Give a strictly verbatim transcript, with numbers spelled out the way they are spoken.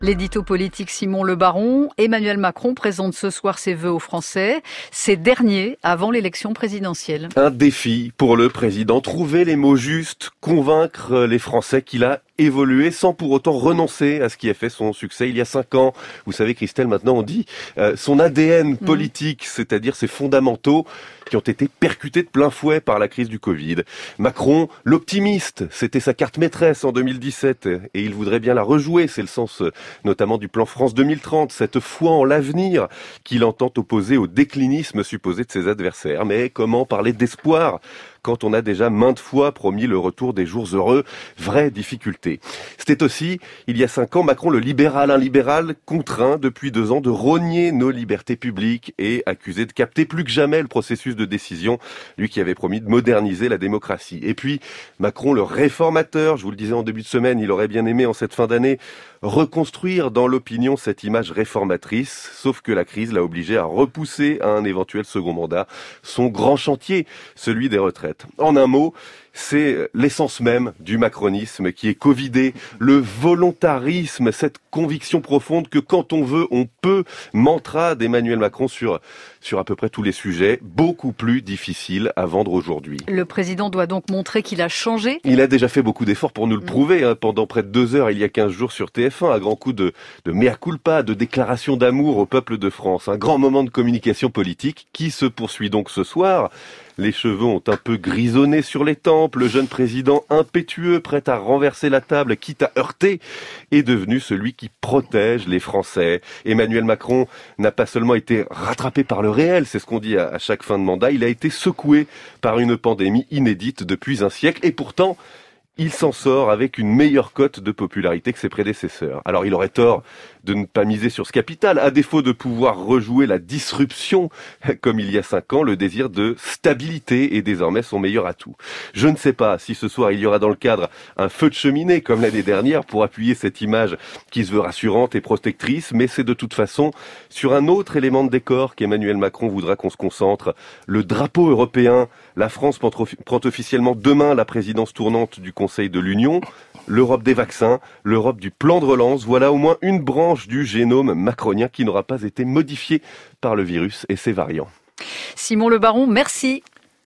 L'édito politique Simon Le Baron. Emmanuel Macron présente ce soir ses vœux aux Français, ces derniers avant l'élection présidentielle. Un défi pour le président, trouver les mots justes, convaincre les Français qu'il a évolué sans pour autant renoncer à ce qui a fait son succès il y a cinq ans. Vous savez, Christelle, maintenant on dit euh, son A D N politique, mmh. c'est-à-dire ses fondamentaux qui ont été percutés de plein fouet par la crise du Covid. Macron, l'optimiste, c'était sa carte maîtresse en deux mille dix-sept et il voudrait bien la rejouer. C'est le sens euh, notamment du plan France deux mille trente, cette foi en l'avenir qu'il entend opposer au déclinisme supposé de ses adversaires. Mais comment parler d'espoir quand on a déjà maintes fois promis le retour des jours heureux? Vraie difficulté. C'était aussi, il y a cinq ans, Macron le libéral, un libéral contraint depuis deux ans de rogner nos libertés publiques et accusé de capter plus que jamais le processus de décision, lui qui avait promis de moderniser la démocratie. Et puis, Macron le réformateur, je vous le disais en début de semaine, il aurait bien aimé en cette fin d'année reconstruire dans l'opinion cette image réformatrice, sauf que la crise l'a obligé à repousser à un éventuel second mandat son grand chantier, celui des retraites. En un mot, c'est l'essence même du macronisme qui est covidé, le volontarisme, cette conviction profonde que quand on veut, on peut, mantra d'Emmanuel Macron sur, sur à peu près tous les sujets, beaucoup plus difficiles à vendre aujourd'hui. Le président doit donc montrer qu'il a changé. Il a déjà fait beaucoup d'efforts pour nous le prouver, hein, pendant près de deux heures, il y a quinze jours sur T F un, à grands coups de, de mea culpa, de déclaration d'amour au peuple de France. Un grand moment de communication politique qui se poursuit donc ce soir. Les cheveux ont un peu grisonné sur les tempes. Le jeune président impétueux, prêt à renverser la table, quitte à heurter, est devenu celui qui protège les Français. Emmanuel Macron n'a pas seulement été rattrapé par le réel, c'est ce qu'on dit à chaque fin de mandat, il a été secoué par une pandémie inédite depuis un siècle. Et pourtant, il s'en sort avec une meilleure cote de popularité que ses prédécesseurs. Alors il aurait tort de ne pas miser sur ce capital, à défaut de pouvoir rejouer la disruption, comme il y a cinq ans, le désir de stabilité est désormais son meilleur atout. Je ne sais pas si ce soir il y aura dans le cadre un feu de cheminée comme l'année dernière pour appuyer cette image qui se veut rassurante et protectrice, mais c'est de toute façon sur un autre élément de décor qu'Emmanuel Macron voudra qu'on se concentre, le drapeau européen. La France prend officiellement demain la présidence tournante du Conseil de l'Union. L'Europe des vaccins, l'Europe du plan de relance, voilà au moins une branche du génome macronien qui n'aura pas été modifiée par le virus et ses variants. Simon Le Baron, merci.